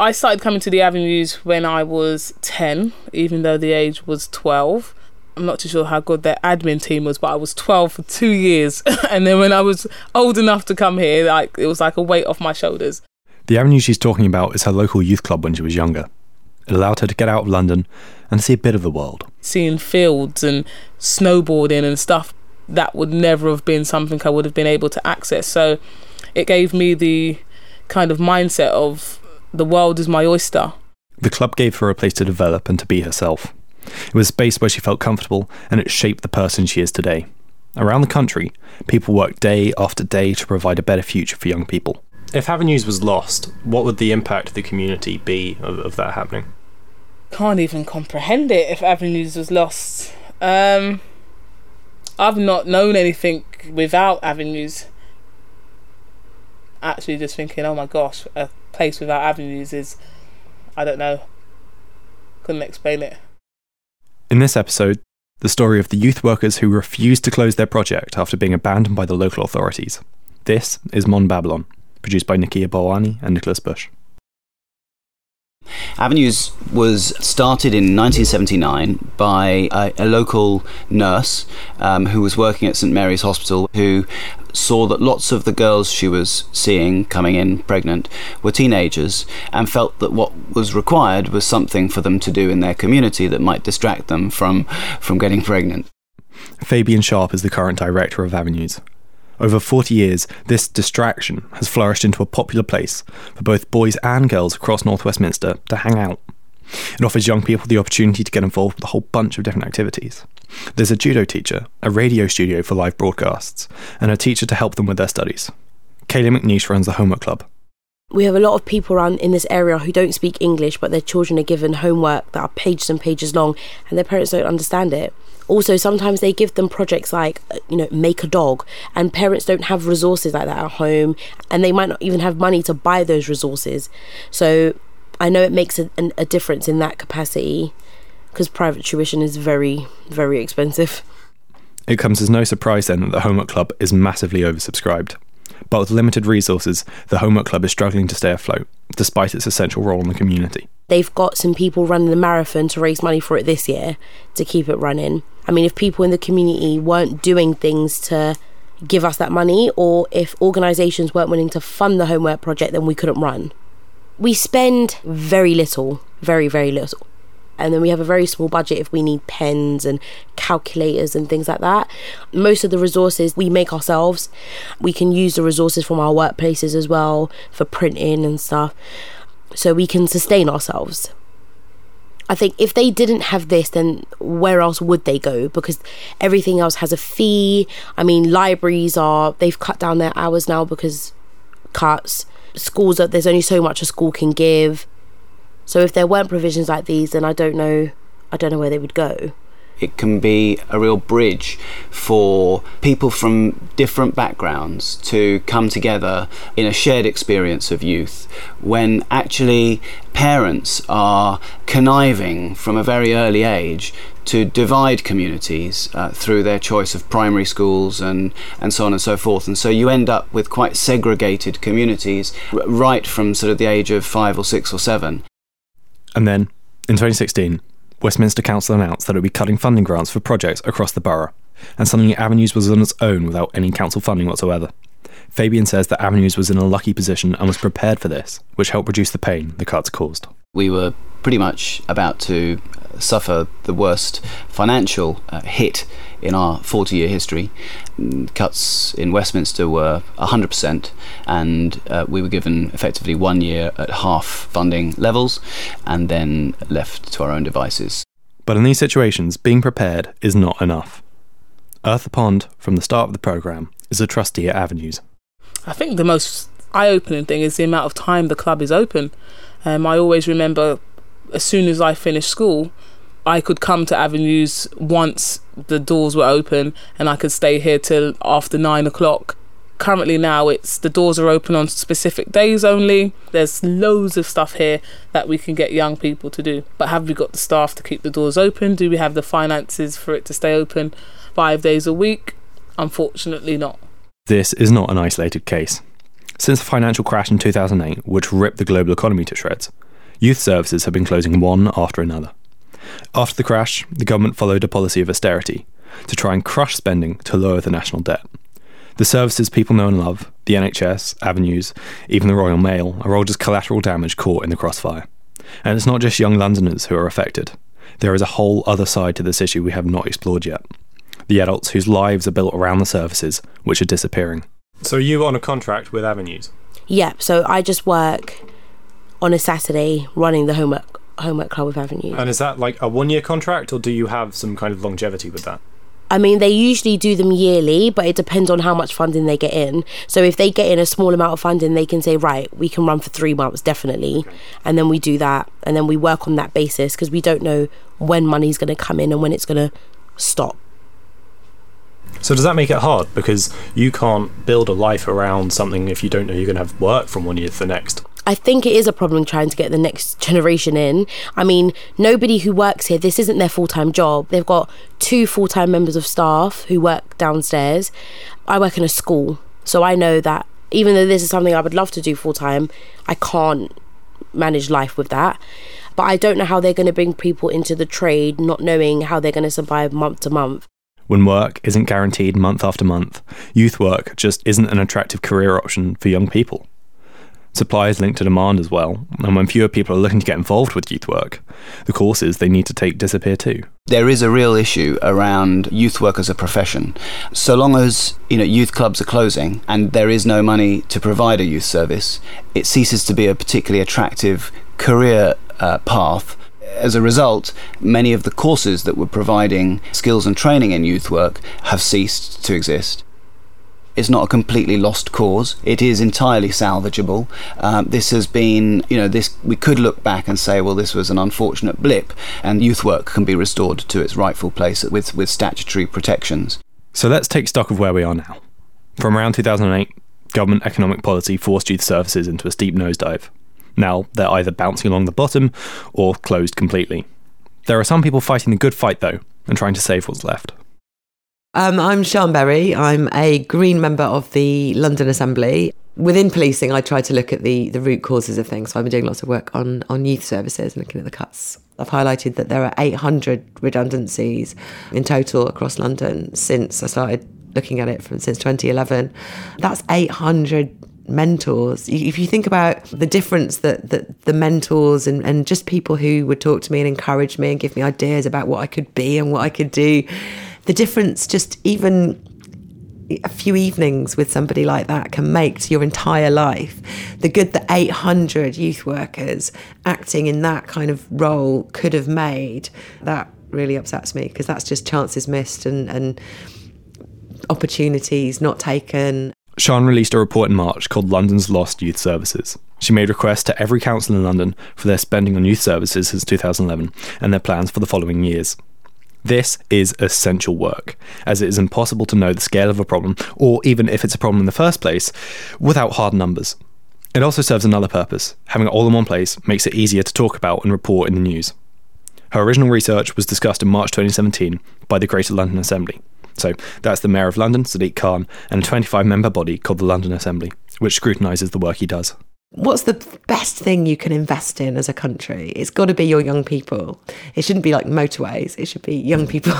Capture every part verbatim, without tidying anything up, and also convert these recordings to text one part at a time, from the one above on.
I started coming to the Avenues when I was ten, even though the age was twelve. I'm not too sure how good their admin team was, but I was twelve for two years. And then when I was old enough to come here, like it was like a weight off my shoulders. The Avenue she's talking about is her local youth club when she was younger. It allowed her to get out of London and see a bit of the world. Seeing fields and snowboarding and stuff, that would never have been something I would have been able to access. So it gave me the kind of mindset of the world is my oyster. The club gave her a place to develop and to be herself. It was a space where she felt comfortable, and it shaped the person she is today. Around the country, people work day after day to provide a better future for young people. If Avenues was lost, what would the impact of the community be of, of that happening? Can't even comprehend it if Avenues was lost. Um, I've not known anything without Avenues. Actually just thinking, oh my gosh, a place without Avenues is, I don't know, couldn't explain it. In this episode, the story of the youth workers who refused to close their project after being abandoned by the local authorities. This is Mon Babylon, produced by Nakia Bawani and Nicholas Bush. Avenues was started in nineteen seventy-nine by a, a local nurse um, who was working at St Mary's Hospital, who saw that lots of the girls she was seeing coming in pregnant were teenagers, and felt that what was required was something for them to do in their community that might distract them from, from getting pregnant. Fabian Sharp is the current director of Avenues. Over forty years, this distraction has flourished into a popular place for both boys and girls across North Westminster to hang out. It offers young people the opportunity to get involved with a whole bunch of different activities. There's a judo teacher, a radio studio for live broadcasts, and a teacher to help them with their studies. Kayla McNeish runs the homework club. We have a lot of people around in this area who don't speak English, but their children are given homework that are pages and pages long, and their parents don't understand it. Also, sometimes they give them projects like, you know, make a dog, and parents don't have resources like that at home, and they might not even have money to buy those resources. So I know it makes a, a difference in that capacity, because private tuition is very, very expensive. It comes as no surprise then that the homework club is massively oversubscribed. But with limited resources, the homework club is struggling to stay afloat, despite its essential role in the community. They've got some people running the marathon to raise money for it this year to keep it running. I mean, if people in the community weren't doing things to give us that money, or if organisations weren't willing to fund the homework project, then we couldn't run. We spend very little, very, very little. And then we have a very small budget if we need pens and calculators and things like that. Most of the resources we make ourselves. We can use the resources from our workplaces as well for printing and stuff, so we can sustain ourselves. I think if they didn't have this, then where else would they go? Because everything else has a fee. I mean, libraries are, they've cut down their hours now because cuts. Schools, are, there's only so much a school can give. So if there weren't provisions like these, then I don't know, I don't know where they would go. It can be a real bridge for people from different backgrounds to come together in a shared experience of youth, when actually parents are conniving from a very early age to divide communities uh, through their choice of primary schools and, and so on and so forth. And so you end up with quite segregated communities r- right from sort of the age of five or six or seven. And then, in twenty sixteen, Westminster Council announced that it would be cutting funding grants for projects across the borough, and suddenly Avenues was on its own without any council funding whatsoever. Fabian says that Avenues was in a lucky position and was prepared for this, which helped reduce the pain the cuts caused. We were pretty much about to suffer the worst financial uh, hit in our forty-year history. Cuts in Westminster were one hundred percent, and uh, we were given effectively one year at half funding levels and then left to our own devices. But in these situations, being prepared is not enough. Eartha Pond, from the start of the programme, is a trustee at Avenues. I think the most eye-opening thing is the amount of time the club is open. Um, I always remember, as soon as I finished school, I could come to Avenues once the doors were open, and I could stay here till after nine o'clock. Currently now, it's the doors are open on specific days only. There's loads of stuff here that we can get young people to do. But have we got the staff to keep the doors open? Do we have the finances for it to stay open five days a week? Unfortunately not. This is not an isolated case. Since the financial crash in two thousand eight, which ripped the global economy to shreds, youth services have been closing one after another. After the crash, the government followed a policy of austerity to try and crush spending to lower the national debt. The services people know and love, the N H S, avenues, even the Royal Mail, are all just collateral damage caught in the crossfire. And it's not just young Londoners who are affected. There is a whole other side to this issue we have not explored yet. The adults whose lives are built around the services, which are disappearing. So are you on a contract with Avenues? Yeah, so I just work on a Saturday running the homework homework club with Avenues. And is that like a one-year contract, or do you have some kind of longevity with that? I mean, they usually do them yearly, but it depends on how much funding they get in. So if they get in a small amount of funding, they can say, right, we can run for three months, definitely. Okay. And then we do that, and then we work on that basis, because we don't know when money's going to come in and when it's going to stop. So does that make it hard? Because you can't build a life around something if you don't know you're going to have work from one year to the next. I think it is a problem trying to get the next generation in. I mean, nobody who works here, this isn't their full-time job. They've got two full-time members of staff who work downstairs. I work in a school, so I know that even though this is something I would love to do full-time, I can't manage life with that. But I don't know how they're going to bring people into the trade, not knowing how they're going to survive month to month. When work isn't guaranteed month after month, youth work just isn't an attractive career option for young people. Supply is linked to demand as well, and when fewer people are looking to get involved with youth work, the courses they need to take disappear too. There is a real issue around youth work as a profession. So long as, you know, youth clubs are closing and there is no money to provide a youth service, it ceases to be a particularly attractive career uh, path. As a result, many of the courses that were providing skills and training in youth work have ceased to exist. It's not a completely lost cause. It is entirely salvageable. Um, this has been, you know, this we could look back and say, well, this was an unfortunate blip, and youth work can be restored to its rightful place with, with statutory protections. So let's take stock of where we are now. From around two thousand eight, government economic policy forced youth services into a steep nosedive. Now they're either bouncing along the bottom or closed completely. There are some people fighting the good fight, though, and trying to save what's left. Um, I'm Sian Berry. I'm a Green member of the London Assembly. Within policing, I try to look at the, the root causes of things. So I've been doing lots of work on, on youth services and looking at the cuts. I've highlighted that there are eight hundred redundancies in total across London since I started looking at it from since twenty eleven. That's eight hundred mentors. If you think about the difference that, that the mentors and, and just people who would talk to me and encourage me and give me ideas about what I could be and what I could do, the difference just even a few evenings with somebody like that can make to your entire life. The good that eight hundred youth workers acting in that kind of role could have made, that really upsets me, because that's just chances missed and, and opportunities not taken. Sian released a report in March called London's Lost Youth Services. She made requests to every council in London for their spending on youth services since two thousand eleven and their plans for the following years. This is essential work, as it is impossible to know the scale of a problem, or even if it's a problem in the first place, without hard numbers. It also serves another purpose. Having it all in one place makes it easier to talk about and report in the news. Her original research was discussed in March twenty seventeen by the Greater London Assembly. So that's the Mayor of London, Sadiq Khan, and a twenty-five member body called the London Assembly, which scrutinises the work he does. What's the best thing you can invest in as a country? It's got to be your young people. It shouldn't be like motorways. It should be young people.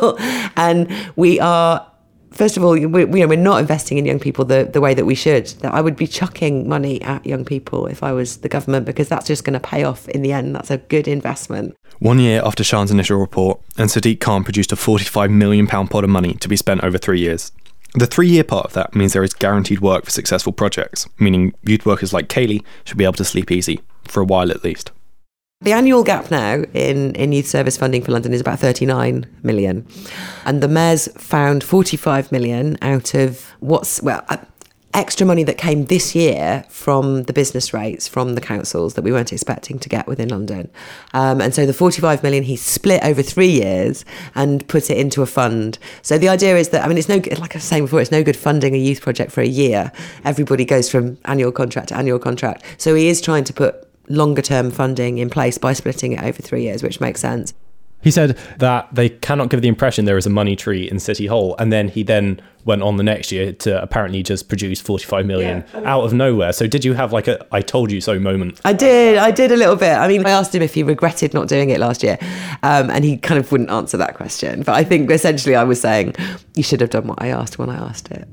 And we are, first of all, we, you know, we're not investing in young people the, the way that we should. That I would be chucking money at young people if I was the government, because that's just going to pay off in the end. That's a good investment. One year after Sian's initial report, and Sadiq Khan produced a forty-five million pounds pot of money to be spent over three years. The three-year part of that means there is guaranteed work for successful projects, meaning youth workers like Kaylee should be able to sleep easy, for a while at least. The annual gap now in, in youth service funding for London is about thirty-nine million. And the Mayor's found forty-five million out of what's, well, extra money that came this year from the business rates from the councils that we weren't expecting to get within London. Um, and so the forty-five million he split over three years and put it into a fund. So the idea is that, I mean, it's no, like I was saying before, it's no good funding a youth project for a year. Everybody goes from annual contract to annual contract. So he is trying to put longer term funding in place by splitting it over three years, which makes sense. He said that they cannot give the impression there is a money tree in City Hall, and then he then went on the next year to apparently just produce forty-five million yeah. out of nowhere. So did you have like a I told you so moment? I did, I did a little bit. I mean, I asked him if he regretted not doing it last year, um, and he kind of wouldn't answer that question. But I think essentially I was saying, you should have done what I asked when I asked it.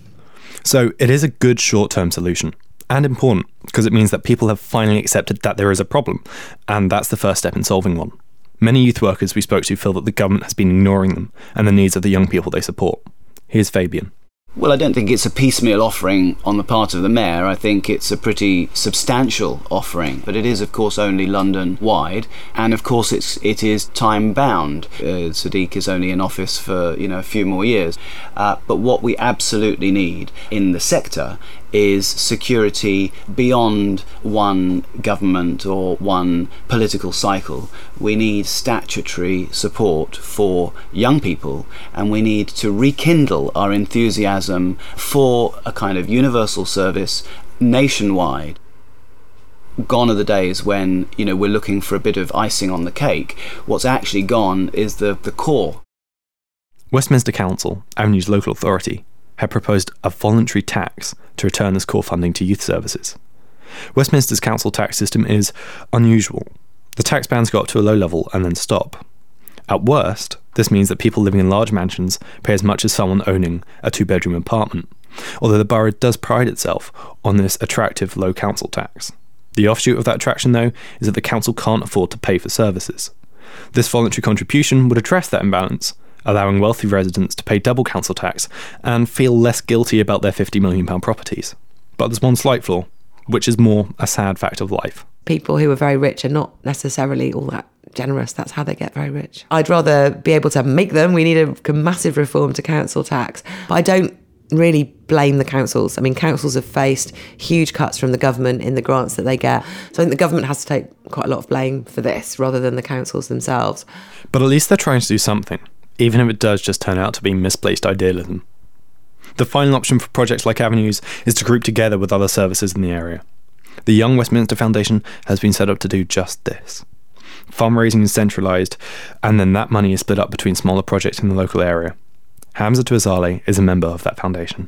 So it is a good short-term solution, and important, because it means that people have finally accepted that there is a problem, and that's the first step in solving one. Many youth workers we spoke to feel that the government has been ignoring them and the needs of the young people they support. Here's Fabian. Well, I don't think it's a piecemeal offering on the part of the mayor. I think it's a pretty substantial offering, but it is, of course, only London-wide, and of course, it's it is time-bound. Uh, Sadiq is only in office for you know a few more years, uh, but what we absolutely need in the sector is security beyond one government or one political cycle. We need statutory support for young people, and we need to rekindle our enthusiasm for a kind of universal service nationwide. Gone are the days when, you know, we're looking for a bit of icing on the cake. What's actually gone is the, the core. Westminster Council, Avenue's local authority, had proposed a voluntary tax to return this core funding to youth services. Westminster's council tax system is unusual. The tax bands go up to a low level and then stop. At worst, this means that people living in large mansions pay as much as someone owning a two-bedroom apartment, although the borough does pride itself on this attractive low council tax. The offshoot of that attraction, though, is that the council can't afford to pay for services. This voluntary contribution would address that imbalance, allowing wealthy residents to pay double council tax and feel less guilty about their fifty million pounds properties. But there's one slight flaw, which is more a sad fact of life. People who are very rich are not necessarily all that generous. That's how they get very rich. I'd rather be able to make them. We need a massive reform to council tax. But I don't really blame the councils. I mean, councils have faced huge cuts from the government in the grants that they get. So I think the government has to take quite a lot of blame for this rather than the councils themselves. But at least they're trying to do something, even if it does just turn out to be misplaced idealism. The final option for projects like Avenues is to group together with other services in the area. The Young Westminster Foundation has been set up to do just this. Fundraising is centralised, and then that money is split up between smaller projects in the local area. Hamza Tuazale is a member of that foundation.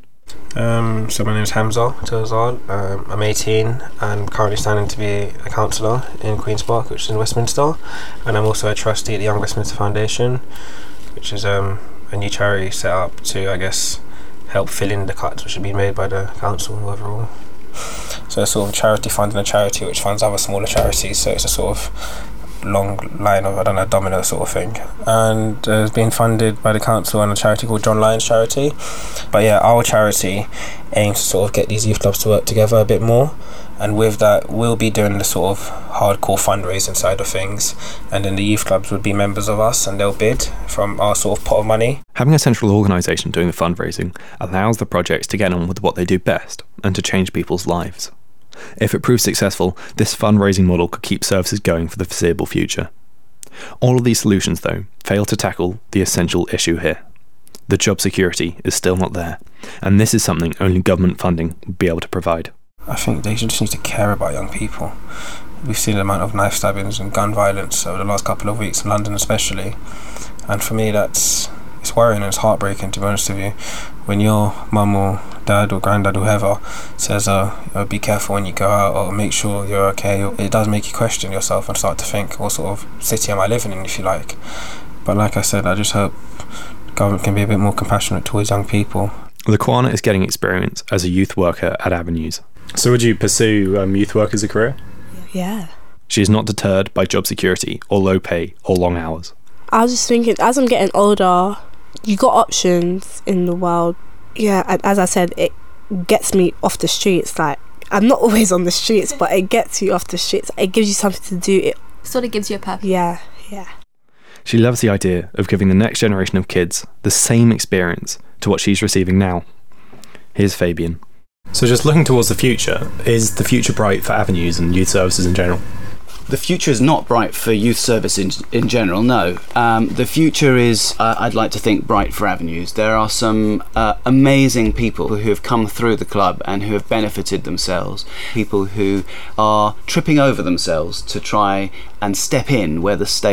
Um, so my name is Hamza Tuazale. Um, I'm eighteen and currently standing to be a councillor in Queen's Park, which is in Westminster, and I'm also a trustee at the Young Westminster Foundation, which is um, a new charity set up to, I guess, help fill in the cuts which have been made by the council overall. So it's sort of a charity funding a charity which funds other smaller charities, so it's a sort of long line of, I don't know, domino sort of thing. And uh, it's being funded by the council and a charity called John Lyons Charity. But yeah, our charity aims to sort of get these youth clubs to work together a bit more, and with that we'll be doing the sort of hardcore fundraising side of things, and then the youth clubs would be members of us and they'll bid from our sort of pot of money. Having a central organisation doing the fundraising allows the projects to get on with what they do best and to change people's lives. If it proves successful, this fundraising model could keep services going for the foreseeable future. All of these solutions, though, fail to tackle the essential issue here. The job security is still not there, and this is something only government funding would be able to provide. I think they just need to care about young people. We've seen the amount of knife stabbings and gun violence over the last couple of weeks in London especially, and for me that's it's worrying and it's heartbreaking, to be honest with you. When your mum or dad or granddad, whoever, says uh, oh, be careful when you go out, or make sure you're okay, it does make you question yourself and start to think, what sort of city am I living in, if you like. But like I said, I just hope the government can be a bit more compassionate towards young people. Laquana is getting experience as a youth worker at Avenues. So would you pursue um, youth work as a career? Yeah. She is not deterred by job security or low pay or long hours. I was just thinking, as I'm getting older, you got options in the world. Yeah, and as I said, it gets me off the streets. Like, I'm not always on the streets, but it gets you off the streets. It gives you something to do. It sort of gives you a purpose. Yeah, yeah. She loves the idea of giving the next generation of kids the same experience to what she's receiving now. Here's Fabian. So just looking towards the future, is the future bright for Avenues and youth services in general? The future is not bright for youth service in, in general, no. Um, the future is, uh, I'd like to think, bright for Avenues. There are some uh, amazing people who have come through the club and who have benefited themselves. People who are tripping over themselves to try and step in where the state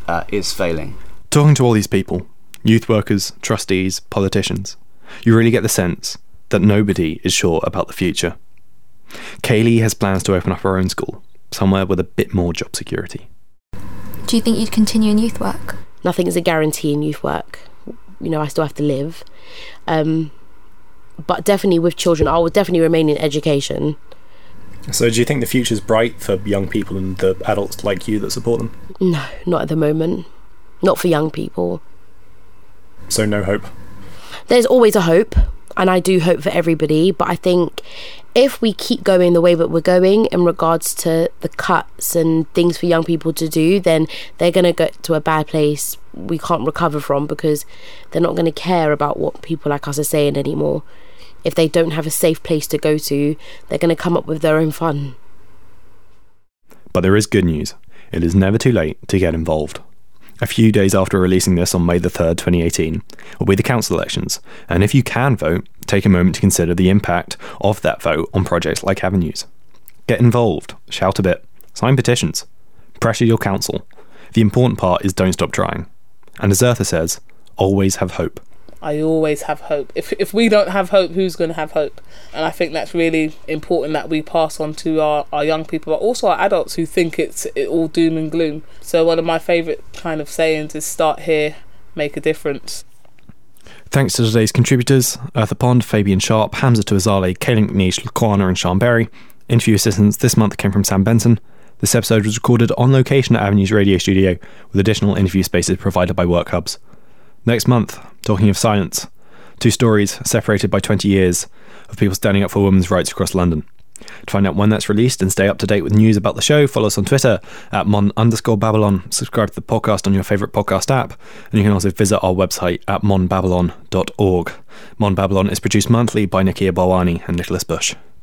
uh, is failing. Talking to all these people, youth workers, trustees, politicians, you really get the sense that nobody is sure about the future. Kaylee has plans to open up her own school, somewhere with a bit more job security. Do you think you'd continue in youth work? Nothing is a guarantee in youth work. You know, I still have to live. Um, but definitely with children, I will definitely remain in education. So do you think the future's bright for young people and the adults like you that support them? No, not at the moment. Not for young people. So no hope? There's always a hope, and I do hope for everybody, but I think if we keep going the way that we're going in regards to the cuts and things for young people to do, then they're going to get to a bad place we can't recover from, because they're not going to care about what people like us are saying anymore. If they don't have a safe place to go to, they're going to come up with their own fun. But there is good news. It is never too late to get involved. A few days after releasing this on May the third, twenty eighteen, will be the council elections, and if you can vote, take a moment to consider the impact of that vote on projects like Avenues. Get involved, shout a bit, sign petitions, pressure your council. The important part is don't stop trying. And as Eartha says, always have hope. I always have hope. If if we don't have hope, who's going to have hope? And I think that's really important that we pass on to our, our young people, but also our adults who think it's it all doom and gloom. So one of my favourite kind of sayings is start here, make a difference. Thanks to today's contributors, Eartha Pond, Fabian Sharp, Hamza Tuazale, Kaylin McNeish, Lakwana and Sean Berry. Interview assistance this month came from Sam Benson. This episode was recorded on location at Avenues Radio Studio, with additional interview spaces provided by Work Hubs. Next month, talking of silence, two stories separated by twenty years of people standing up for women's rights across London. To find out when that's released and stay up to date with news about the show, follow us on Twitter at mon underscore Babylon, subscribe to the podcast on your favourite podcast app, and you can also visit our website at mon babylon dot org. Mon Babylon is produced monthly by Nakia Balwani and Nicholas Bush.